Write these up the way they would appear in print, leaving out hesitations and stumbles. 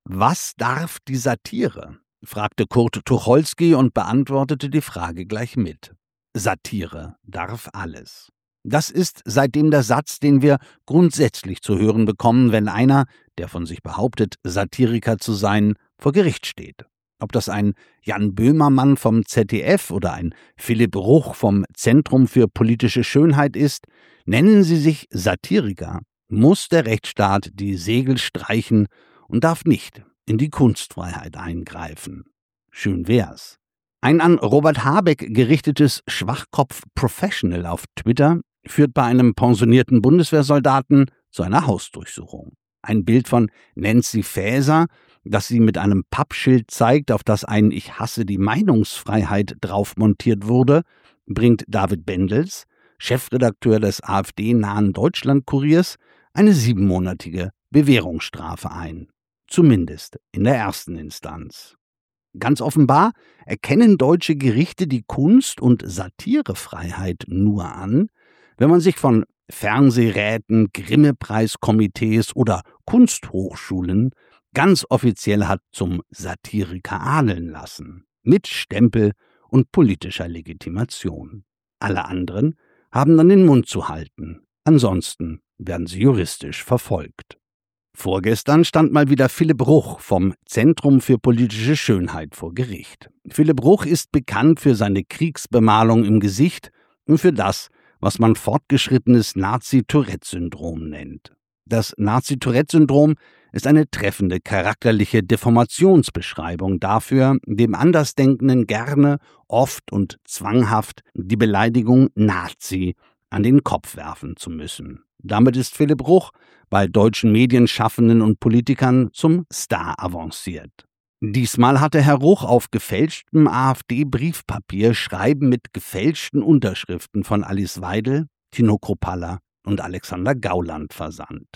Was darf die Satire? Fragte Kurt Tucholsky und beantwortete die Frage gleich mit. Satire darf alles. Das ist seitdem der Satz, den wir grundsätzlich zu hören bekommen, wenn einer, der von sich behauptet, Satiriker zu sein, vor Gericht steht. Ob das ein Jan Böhmermann vom ZDF oder ein Philipp Ruch vom Zentrum für politische Schönheit ist, nennen sie sich Satiriker, muss der Rechtsstaat die Segel streichen und darf nicht in die Kunstfreiheit eingreifen. Schön wär's. Ein an Robert Habeck gerichtetes Schwachkopf-Professional auf Twitter führt bei einem pensionierten Bundeswehrsoldaten zu einer Hausdurchsuchung. Ein Bild von Nancy Faeser, das sie mit einem Pappschild zeigt, auf das ein „Ich hasse die Meinungsfreiheit" drauf montiert wurde, bringt David Bendels, Chefredakteur des AfD-nahen Deutschlandkuriers, eine 7-monatige Bewährungsstrafe ein. Zumindest in der ersten Instanz. Ganz offenbar erkennen deutsche Gerichte die Kunst- und Satirefreiheit nur an, wenn man sich von Fernsehräten, Grimme-Preiskomitees oder Kunsthochschulen ganz offiziell hat zum Satiriker adeln lassen, mit Stempel und politischer Legitimation. Alle anderen haben dann den Mund zu halten, ansonsten werden sie juristisch verfolgt. Vorgestern stand mal wieder Philipp Ruch vom Zentrum für politische Schönheit vor Gericht. Philipp Ruch ist bekannt für seine Kriegsbemalung im Gesicht und für das, was man fortgeschrittenes Nazi-Tourette-Syndrom nennt. Das Nazi-Tourette-Syndrom ist eine treffende charakterliche Deformationsbeschreibung dafür, dem Andersdenkenden gerne, oft und zwanghaft die Beleidigung Nazi an den Kopf werfen zu müssen. Damit ist Philipp Ruch bei deutschen Medienschaffenden und Politikern zum Star avanciert. Diesmal hatte Herr Ruch auf gefälschtem AfD-Briefpapier Schreiben mit gefälschten Unterschriften von Alice Weidel, Tino Kruppalla und Alexander Gauland versandt.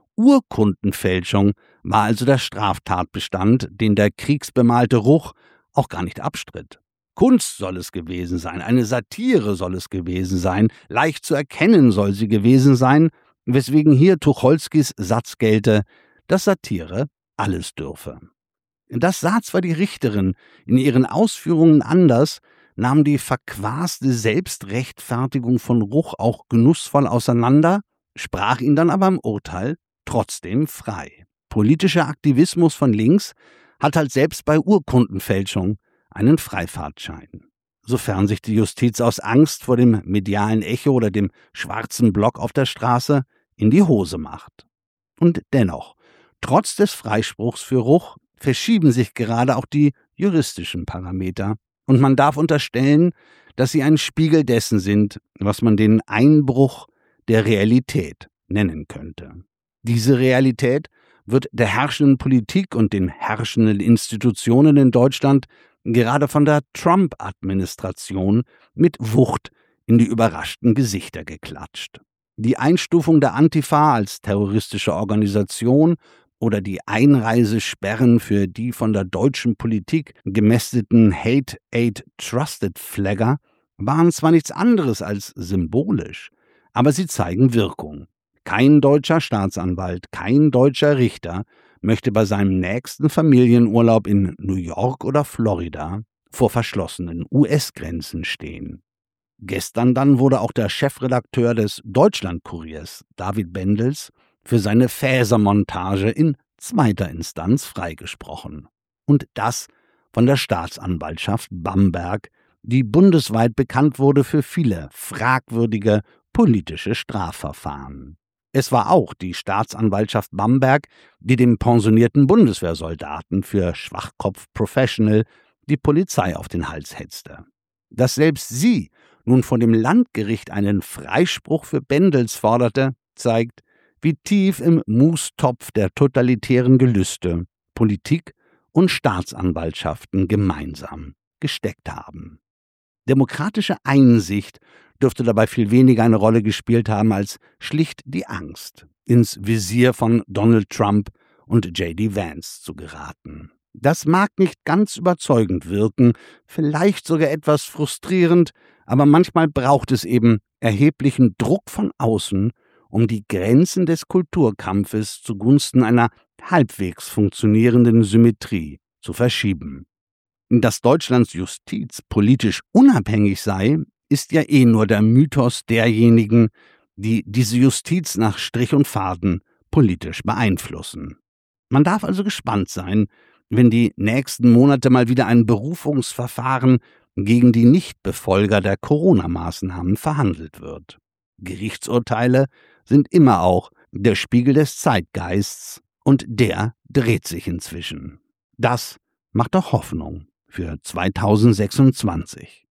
Urkundenfälschung war also der Straftatbestand, den der kriegsbemalte Ruch auch gar nicht abstritt. Kunst soll es gewesen sein, eine Satire soll es gewesen sein, leicht zu erkennen soll sie gewesen sein, weswegen hier Tucholskys Satz gelte, dass Satire alles dürfe. Das sah zwar die Richterin in ihren Ausführungen anders, nahm die verquaste Selbstrechtfertigung von Ruch auch genussvoll auseinander, sprach ihn dann aber im Urteil trotzdem frei. Politischer Aktivismus von links hat halt selbst bei Urkundenfälschung einen Freifahrtschein. Sofern sich die Justiz aus Angst vor dem medialen Echo oder dem schwarzen Block auf der Straße in die Hose macht. Und dennoch, trotz des Freispruchs für Ruch, verschieben sich gerade auch die juristischen Parameter und man darf unterstellen, dass sie ein Spiegel dessen sind, was man den Einbruch der Realität nennen könnte. Diese Realität wird der herrschenden Politik und den herrschenden Institutionen in Deutschland gerade von der Trump-Administration mit Wucht in die überraschten Gesichter geklatscht. Die Einstufung der Antifa als terroristische Organisation oder die Einreisesperren für die von der deutschen Politik gemästeten Hate Aid Trusted Flagger waren zwar nichts anderes als symbolisch, aber sie zeigen Wirkung. Kein deutscher Staatsanwalt, kein deutscher Richter möchte bei seinem nächsten Familienurlaub in New York oder Florida vor verschlossenen US-Grenzen stehen. Gestern dann wurde auch der Chefredakteur des Deutschlandkuriers, David Bendels, für seine Faeser-Montage in zweiter Instanz freigesprochen. Und das von der Staatsanwaltschaft Bamberg, die bundesweit bekannt wurde für viele fragwürdige politische Strafverfahren. Es war auch die Staatsanwaltschaft Bamberg, die dem pensionierten Bundeswehrsoldaten für Schwachkopf-Professional die Polizei auf den Hals hetzte. Dass selbst sie nun von dem Landgericht einen Freispruch für Bendels forderte, zeigt, wie tief im Mustopf der totalitären Gelüste Politik und Staatsanwaltschaften gemeinsam gesteckt haben. Demokratische Einsicht dürfte dabei viel weniger eine Rolle gespielt haben als schlicht die Angst, ins Visier von Donald Trump und J.D. Vance zu geraten. Das mag nicht ganz überzeugend wirken, vielleicht sogar etwas frustrierend, aber manchmal braucht es eben erheblichen Druck von außen, um die Grenzen des Kulturkampfes zugunsten einer halbwegs funktionierenden Symmetrie zu verschieben. Dass Deutschlands Justiz politisch unabhängig sei, ist ja nur der Mythos derjenigen, die diese Justiz nach Strich und Faden politisch beeinflussen. Man darf also gespannt sein, wenn die nächsten Monate mal wieder ein Berufungsverfahren gegen die Nichtbefolger der Corona-Maßnahmen verhandelt wird. Gerichtsurteile sind immer auch der Spiegel des Zeitgeists, und der dreht sich inzwischen. Das macht doch Hoffnung für 2026.